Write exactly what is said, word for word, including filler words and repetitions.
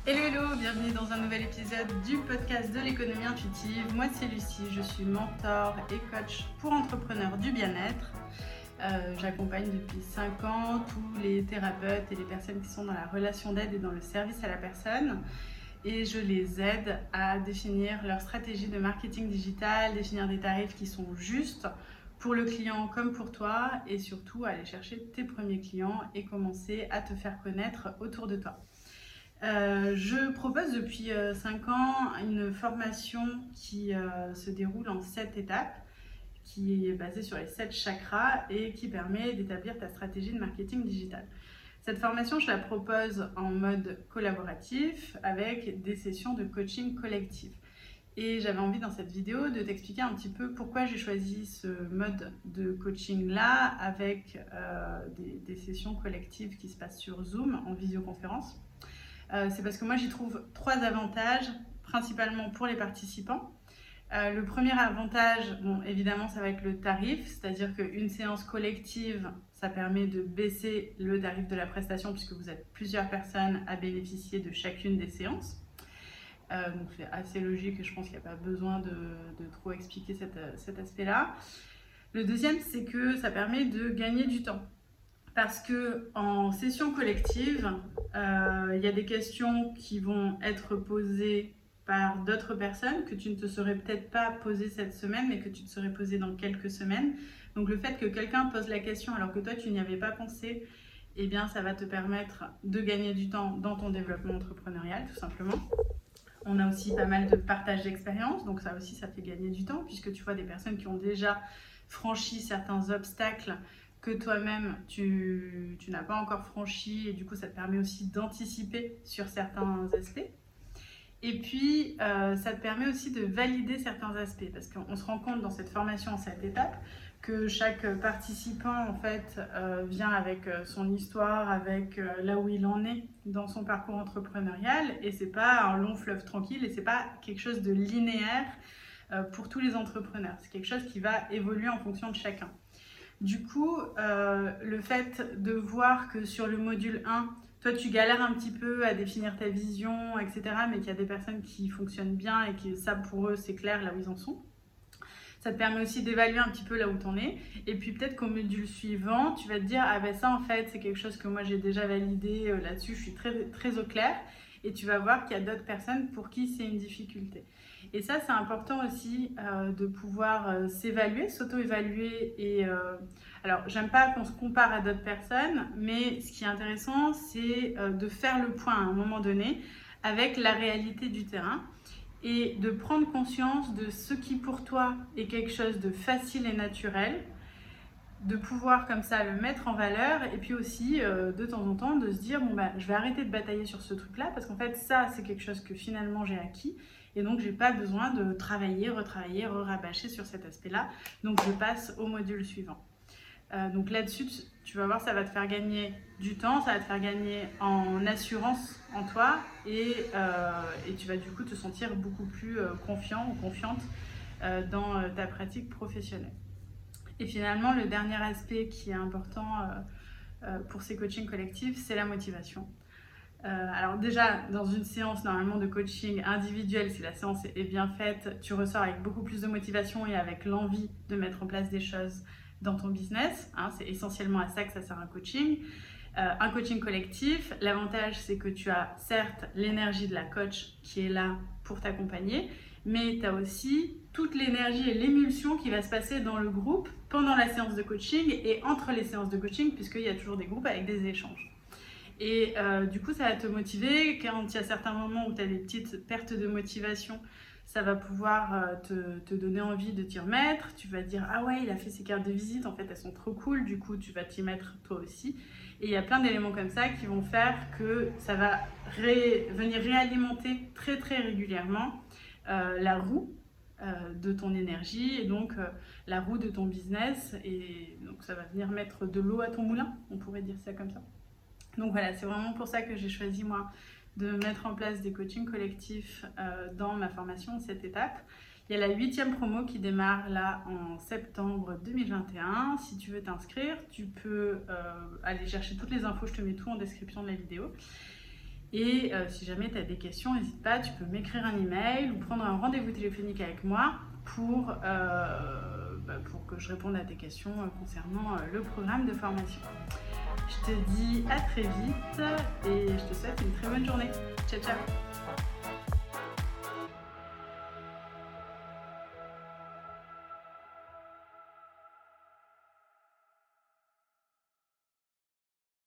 Hello hello, bienvenue dans un nouvel épisode du podcast de l'économie intuitive. Moi c'est Lucie, je suis mentor et coach pour entrepreneurs du bien-être. Euh, j'accompagne depuis cinq ans tous les thérapeutes et les personnes qui sont dans la relation d'aide et dans le service à la personne. Et je les aide à définir leur stratégie de marketing digital, définir des tarifs qui sont justes pour le client comme pour toi et surtout aller chercher tes premiers clients et commencer à te faire connaître autour de toi. Euh, je propose depuis euh, cinq ans une formation qui euh, se déroule en sept étapes, qui est basée sur les sept chakras et qui permet d'établir ta stratégie de marketing digital. Cette formation, je la propose en mode collaboratif avec des sessions de coaching collectif. Et j'avais envie dans cette vidéo de t'expliquer un petit peu pourquoi j'ai choisi ce mode de coaching-là avec euh, des, des sessions collectives qui se passent sur Zoom en visioconférence. Euh, c'est parce que moi j'y trouve trois avantages, principalement pour les participants. Euh, le premier avantage, bon, évidemment, ça va être le tarif, c'est-à-dire qu'une séance collective, ça permet de baisser le tarif de la prestation puisque vous êtes plusieurs personnes à bénéficier de chacune des séances. Euh, donc c'est assez logique et je pense qu'il n'y a pas besoin de, de trop expliquer cet, cet aspect-là. Le deuxième, c'est que ça permet de gagner du temps. Parce qu'en session collective, euh, il y a des questions qui vont être posées par d'autres personnes que tu ne te serais peut-être pas posées cette semaine, mais que tu te serais posées dans quelques semaines. Donc le fait que quelqu'un pose la question alors que toi tu n'y avais pas pensé, eh bien ça va te permettre de gagner du temps dans ton développement entrepreneurial, tout simplement. On a aussi pas mal de partage d'expérience, donc ça aussi ça fait gagner du temps, puisque tu vois des personnes qui ont déjà franchi certains obstacles que toi-même tu, tu n'as pas encore franchi et du coup ça te permet aussi d'anticiper sur certains aspects. Et puis euh, ça te permet aussi de valider certains aspects parce qu'on se rend compte dans cette formation en cette étape que chaque participant en fait euh, vient avec son histoire, avec euh, là où il en est dans son parcours entrepreneurial et c'est pas un long fleuve tranquille et c'est pas quelque chose de linéaire euh, pour tous les entrepreneurs. C'est quelque chose qui va évoluer en fonction de chacun. Du coup, euh, le fait de voir que sur le module un, toi tu galères un petit peu à définir ta vision, et cetera, mais qu'il y a des personnes qui fonctionnent bien et que ça pour eux c'est clair là où ils en sont. Ça te permet aussi d'évaluer un petit peu là où tu en es. Et puis peut-être qu'au module suivant, tu vas te dire « Ah ben ça en fait c'est quelque chose que moi j'ai déjà validé euh, là-dessus, je suis très, très au clair. » Et tu vas voir qu'il y a d'autres personnes pour qui c'est une difficulté. Et ça, c'est important aussi euh, de pouvoir euh, s'évaluer, s'auto-évaluer. Et euh, alors, j'aime pas qu'on se compare à d'autres personnes, mais ce qui est intéressant, c'est euh, de faire le point à un moment donné avec la réalité du terrain et de prendre conscience de ce qui pour toi est quelque chose de facile et naturel, de pouvoir comme ça le mettre en valeur et puis aussi euh, de temps en temps de se dire bon bah je vais arrêter de batailler sur ce truc là parce qu'en fait ça c'est quelque chose que finalement j'ai acquis et donc j'ai pas besoin de travailler, retravailler, re-rabâcher sur cet aspect là, donc je passe au module suivant. Euh, donc là-dessus tu vas voir ça va te faire gagner du temps, ça va te faire gagner en assurance en toi et, euh, et tu vas du coup te sentir beaucoup plus euh, confiant ou confiante euh, dans euh, ta pratique professionnelle. Et finalement, le dernier aspect qui est important euh, euh, pour ces coachings collectifs, c'est la motivation. Euh, alors déjà, dans une séance normalement de coaching individuel, si la séance est bien faite, tu ressors avec beaucoup plus de motivation et avec l'envie de mettre en place des choses dans ton business. Hein, c'est essentiellement à ça que ça sert un coaching. Euh, un coaching collectif, l'avantage c'est que tu as certes l'énergie de la coach qui est là pour t'accompagner, mais tu as aussi toute l'énergie et l'émulsion qui va se passer dans le groupe pendant la séance de coaching et entre les séances de coaching, puisqu'il y a toujours des groupes avec des échanges. Et euh, du coup, ça va te motiver. Quand il y a certains moments où tu as des petites pertes de motivation, ça va pouvoir euh, te, te donner envie de t'y remettre. Tu vas te dire « Ah ouais, il a fait ses cartes de visite, en fait, elles sont trop cool. » Du coup, tu vas t'y mettre toi aussi. Et il y a plein d'éléments comme ça qui vont faire que ça va ré- venir réalimenter très très régulièrement euh, la roue euh, de ton énergie et donc euh, la roue de ton business. Et donc ça va venir mettre de l'eau à ton moulin, on pourrait dire ça comme ça. Donc voilà, c'est vraiment pour ça que j'ai choisi moi de mettre en place des coachings collectifs euh, dans ma formation, cette étape. Il y a la huitième promo qui démarre là en septembre deux mille vingt et un. Si tu veux t'inscrire, tu peux euh, aller chercher toutes les infos, je te mets tout en description de la vidéo. Et euh, si jamais tu as des questions, n'hésite pas, tu peux m'écrire un email ou prendre un rendez-vous téléphonique avec moi pour, euh, bah, pour que je réponde à tes questions euh, concernant euh, le programme de formation. Je te dis à très vite et je te souhaite une très bonne journée. Ciao, ciao!